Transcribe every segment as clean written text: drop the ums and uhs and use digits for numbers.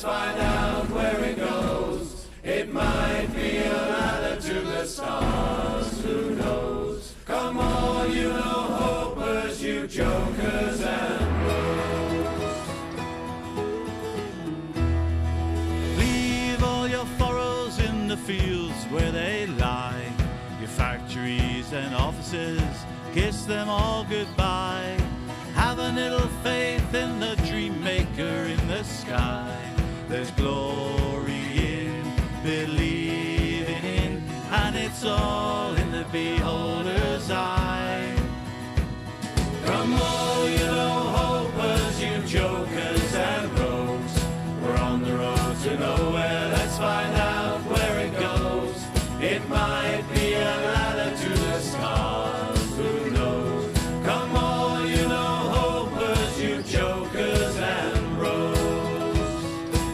let's find out where it goes. It might be a ladder to the stars, who knows? Come on, you know hopers, you jokers and rogues. Leave all your furrows in the fields where they lie. Your factories and offices, kiss them all goodbye. Have a little faith in the dream maker in the sky. There's glory in believing in, and it's all in the beholder's eye. Come on, you know hopers, you jokers and rogues. We're on the road to nowhere, let's find out where it goes. It might be a ladder to the stars, who knows? Come on, you know hopers, you jokers and rogues.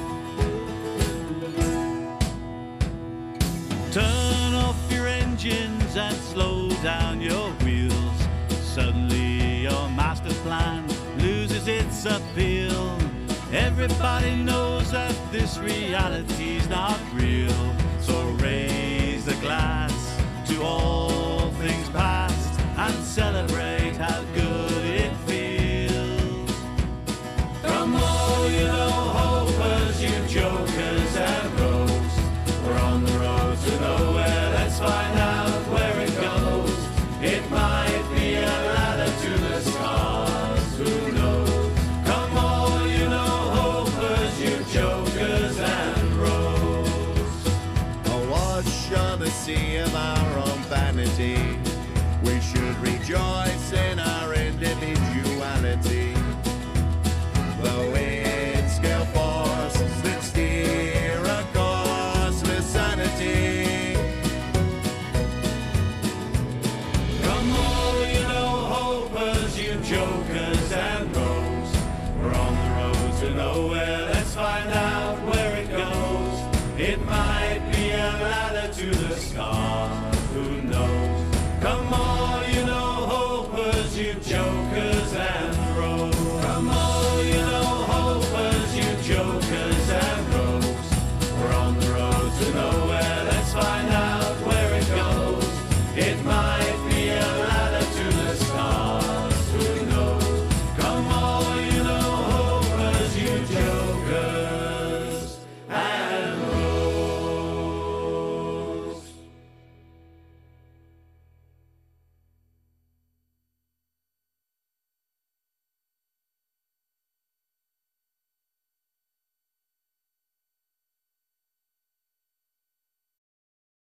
Turn off your engines and slow down your wheels. Suddenly your master plan loses its appeal. Everybody knows that this reality's not real. So raise the glass to all things past and celebrate how good it feels. Come on, you know hopers, you jokers and rogues. We're on the road to nowhere, let's find out where it goes. It might be a ladder to the stars, who knows? Come on, you know hopers, you jokers and rogues. Awash on the sea of our own vanity, we should rejoice in our individuality. The winds gale forces that steer a costless sanity. Come on, you know hopers, you jokers